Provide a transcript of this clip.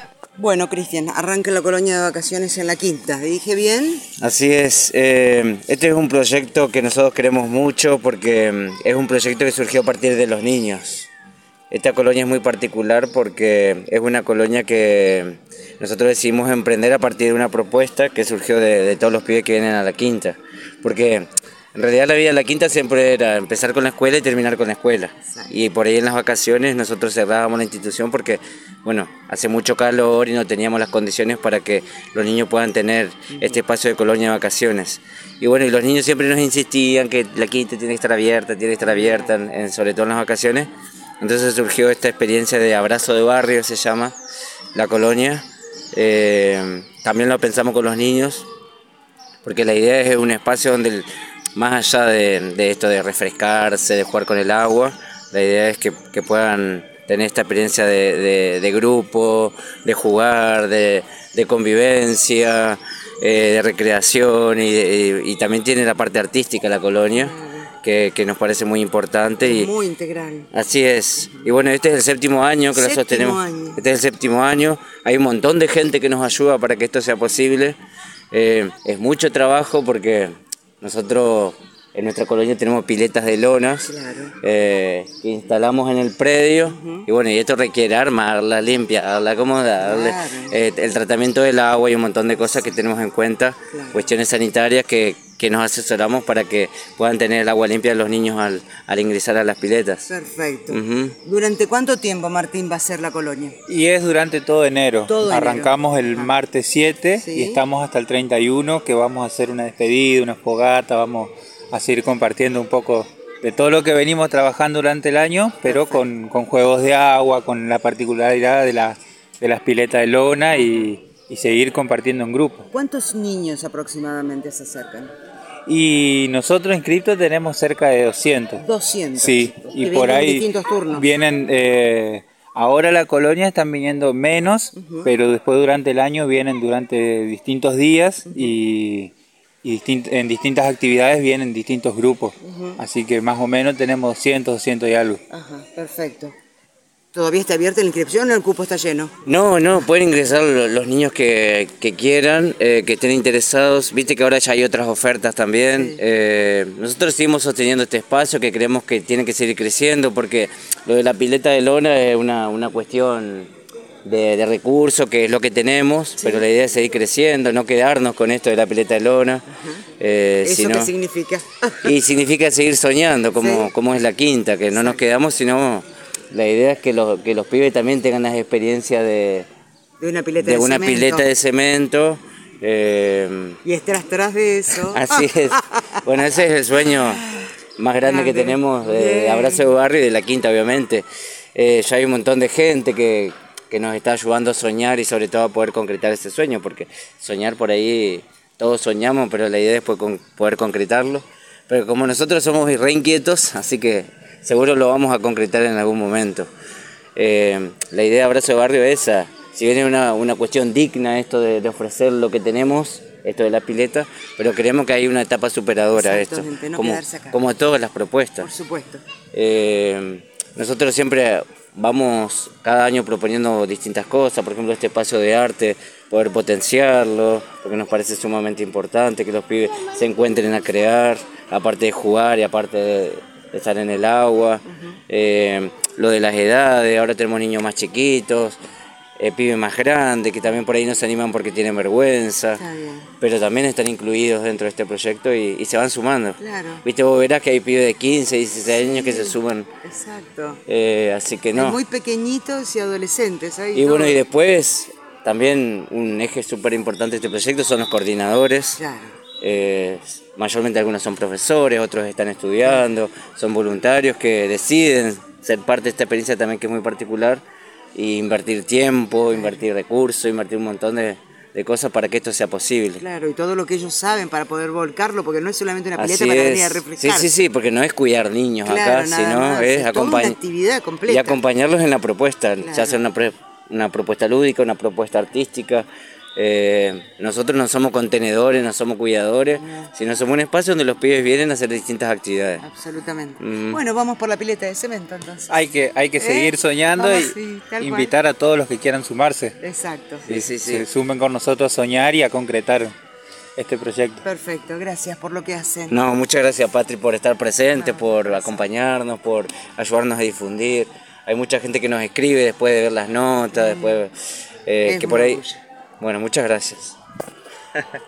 Bueno, Cristian, arranca la colonia de vacaciones en La Quinta. ¿Dije bien? Así es. Este es un proyecto que nosotros queremos mucho porque es un proyecto que surgió a partir de los niños. Esta colonia es muy particular porque es una colonia que nosotros decidimos emprender a partir de una propuesta que surgió de todos los pibes que vienen a La Quinta. Porque en realidad la vida de La Quinta siempre era empezar con la escuela y terminar con la escuela. Y por ahí en las vacaciones nosotros cerrábamos la institución porque, bueno, hace mucho calor y no teníamos las condiciones para que los niños puedan tener este espacio de colonia de vacaciones. Y bueno, y los niños siempre nos insistían que La Quinta tiene que estar abierta, sobre todo en las vacaciones. Entonces surgió esta experiencia de abrazo de barrio, se llama la colonia. También lo pensamos con los niños, porque la idea es un espacio donde, más allá de esto de refrescarse, de jugar con el agua, la idea es que puedan tener esta experiencia de grupo, de jugar, de convivencia, de recreación y también tiene la parte artística la colonia. Que nos parece muy importante. Y muy integral. Así es. Y bueno, este es el 7º año que la sostenemos. Este es el 7º año. Hay un montón de gente que nos ayuda para que esto sea posible. Es mucho trabajo porque nosotros en nuestra colonia tenemos piletas de lonas, claro, que instalamos en el predio. Y bueno, y esto requiere armarla, limpiarla, acomodarle, claro, el tratamiento del agua y un montón de cosas que tenemos en cuenta, claro, cuestiones sanitarias que nos asesoramos para que puedan tener el agua limpia los niños al ingresar a las piletas. Perfecto. ¿Durante cuánto tiempo, Martín, va a ser la colonia? Y es durante todo enero. Arrancamos el martes 7, ¿sí?, y estamos hasta el 31, que vamos a hacer una despedida, una fogata, vamos a seguir compartiendo un poco de todo lo que venimos trabajando durante el año, pero con juegos de agua, con la particularidad de las piletas de lona y seguir compartiendo en grupo. ¿Cuántos niños aproximadamente se acercan? Y nosotros inscritos tenemos cerca de 200. 200. Sí, y por ahí distintos turnos. Vienen, ahora la colonia están viniendo menos, pero después durante el año vienen durante distintos días y en distintas actividades vienen distintos grupos. Así que más o menos tenemos 200 y algo. Ajá, perfecto. ¿Todavía está abierta la inscripción o el cupo está lleno? No, pueden ingresar los niños que quieran, que estén interesados. Viste que ahora ya hay otras ofertas también. Sí. Nosotros seguimos sosteniendo este espacio que creemos que tiene que seguir creciendo porque lo de la pileta de lona es una cuestión de recursos, que es lo que tenemos, sí, pero la idea es seguir creciendo, no quedarnos con esto de la pileta de lona. ¿Eso qué significa? Y significa seguir soñando, como es La Quinta, que no nos quedamos, sino... La idea es que los pibes también tengan las experiencias de una pileta de cemento. Y estás tras de eso. Así es. Bueno, ese es el sueño más grande que tenemos de Abrazo de Barrio y de La Quinta, obviamente. Ya hay un montón de gente que nos está ayudando a soñar y sobre todo a poder concretar ese sueño, porque soñar por ahí, todos soñamos, pero la idea es poder concretarlo. Pero como nosotros somos re inquietos, así que seguro lo vamos a concretar en algún momento. La idea de Abrazo de Barrio es esa. Si bien es una cuestión digna esto de ofrecer lo que tenemos, esto de la pileta, pero creemos que hay una etapa superadora a esto, como todas las propuestas. Por supuesto. Nosotros siempre vamos cada año proponiendo distintas cosas, por ejemplo este espacio de arte, poder potenciarlo, porque nos parece sumamente importante que los pibes se encuentren a crear, aparte de jugar y aparte de estar en el agua. Lo de las edades, ahora tenemos niños más chiquitos, pibes más grandes que también por ahí no se animan porque tienen vergüenza, pero también están incluidos dentro de este proyecto y se van sumando. Claro. Viste, vos verás que hay pibes de 15, 16 años que se suman. Exacto. Así que no. Hay muy pequeñitos y adolescentes. Y bueno, y después también un eje súper importante de este proyecto son los coordinadores. Claro. Mayormente algunos son profesores, otros están estudiando, son voluntarios que deciden ser parte de esta experiencia también que es muy particular y invertir tiempo, invertir recursos, invertir un montón de cosas para que esto sea posible. Claro, y todo lo que ellos saben para poder volcarlo, porque no es solamente una pileta para venir a refrescarse. Sí, porque no es cuidar niños acá, sino es acompañar una actividad completa. Y acompañarlos en la propuesta, ya sea una propuesta lúdica, una propuesta artística, Nosotros no somos contenedores, no somos cuidadores, sino somos un espacio donde los pibes vienen a hacer distintas actividades. Absolutamente. Bueno, vamos por la pileta de cemento entonces. Hay que seguir soñando y invitar a todos los que quieran sumarse. Exacto. Sí. Se sumen con nosotros a soñar y a concretar este proyecto. Perfecto, gracias por lo que hacen. No, muchas gracias, Patri, por estar presente, por acompañarnos, por ayudarnos a difundir. Hay mucha gente que nos escribe después de ver las notas, después que por ahí... Bueno, muchas gracias.